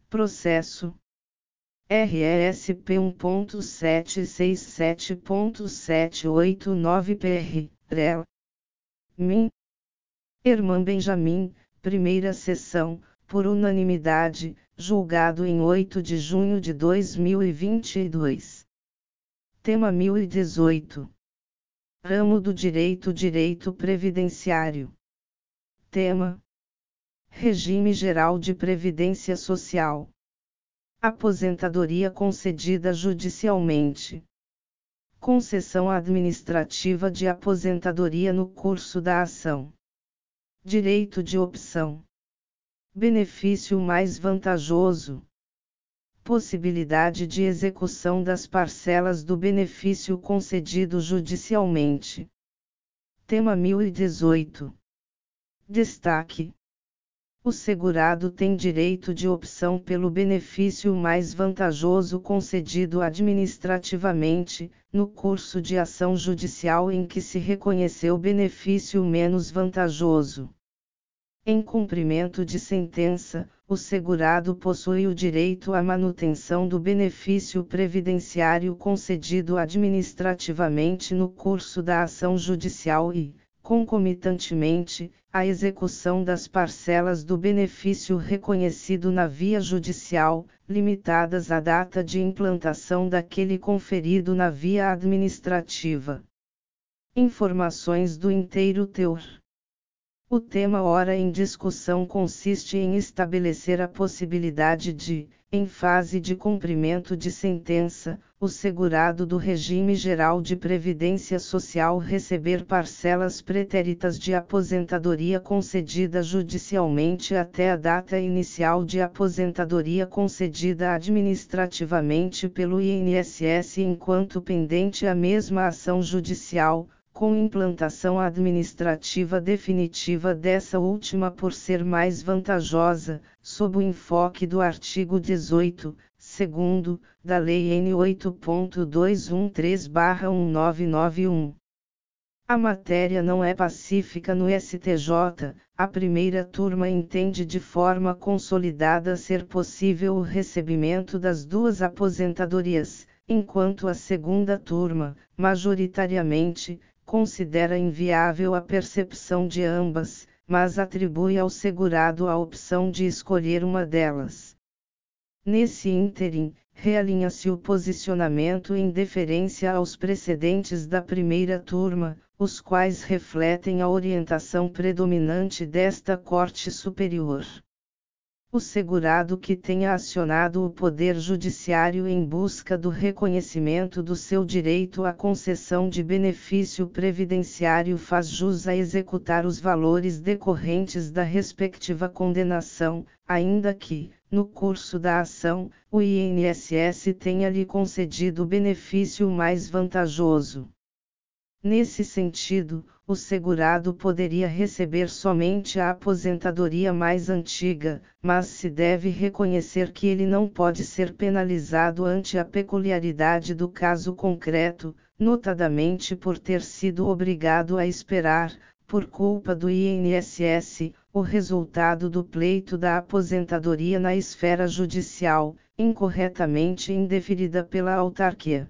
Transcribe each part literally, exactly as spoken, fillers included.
Processo R E S P um ponto setecentos e sessenta e sete ponto setecentos e oitenta e nove P R, R E L. Min. Herman Benjamin, primeira sessão, por unanimidade, julgado em oito de junho de dois mil e vinte e dois. Tema mil e dezoito. Ramo do Direito Direito Previdenciário. Tema: Regime Geral de Previdência Social. Aposentadoria concedida judicialmente. Concessão administrativa de aposentadoria no curso da ação. Direito de opção. Benefício mais vantajoso. Possibilidade de execução das parcelas do benefício concedido judicialmente. Tema mil e dezoito. Destaque: o segurado tem direito de opção pelo benefício mais vantajoso concedido administrativamente, no curso de ação judicial em que se reconheceu benefício menos vantajoso. Em cumprimento de sentença, o segurado possui o direito à manutenção do benefício previdenciário concedido administrativamente no curso da ação judicial e, concomitantemente, à execução das parcelas do benefício reconhecido na via judicial, limitadas à data de implantação daquele conferido na via administrativa. Informações do inteiro teor. O tema ora em discussão consiste em estabelecer a possibilidade de, em fase de cumprimento de sentença, o segurado do regime geral de previdência social receber parcelas pretéritas de aposentadoria concedida judicialmente até a data inicial de aposentadoria concedida administrativamente pelo I N S S enquanto pendente a mesma ação judicial, com implantação administrativa definitiva dessa última por ser mais vantajosa, sob o enfoque do artigo dezoito, segundo, da Lei N oito ponto duzentos e treze barra mil novecentos e noventa e um. A matéria não é pacífica no S T J, a primeira turma entende de forma consolidada ser possível o recebimento das duas aposentadorias, enquanto a segunda turma, majoritariamente, considera inviável a percepção de ambas, mas atribui ao segurado a opção de escolher uma delas. Nesse ínterim, realinha-se o posicionamento em deferência aos precedentes da primeira turma, os quais refletem a orientação predominante desta Corte Superior. O segurado que tenha acionado o Poder Judiciário em busca do reconhecimento do seu direito à concessão de benefício previdenciário faz jus a executar os valores decorrentes da respectiva condenação, ainda que, no curso da ação, o I N S S tenha-lhe concedido o benefício mais vantajoso. Nesse sentido, o segurado poderia receber somente a aposentadoria mais antiga, mas se deve reconhecer que ele não pode ser penalizado ante a peculiaridade do caso concreto, notadamente por ter sido obrigado a esperar, por culpa do I N S S, o resultado do pleito da aposentadoria na esfera judicial, incorretamente indeferida pela autarquia.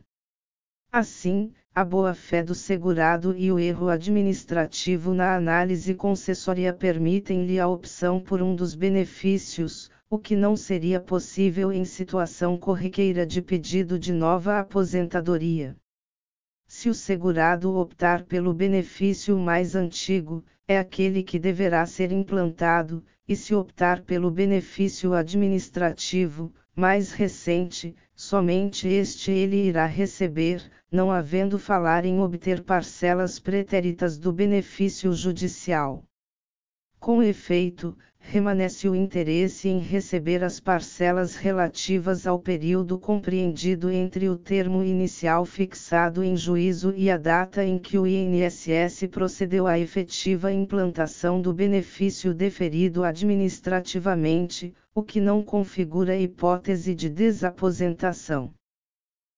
Assim, a boa-fé do segurado e o erro administrativo na análise concessória permitem-lhe a opção por um dos benefícios, o que não seria possível em situação corriqueira de pedido de nova aposentadoria. Se o segurado optar pelo benefício mais antigo, é aquele que deverá ser implantado, e se optar pelo benefício administrativo, mais recente, somente este ele irá receber, não havendo falar em obter parcelas pretéritas do benefício judicial. Com efeito, remanesce o interesse em receber as parcelas relativas ao período compreendido entre o termo inicial fixado em juízo e a data em que o I N S S procedeu à efetiva implantação do benefício deferido administrativamente, o que não configura hipótese de desaposentação.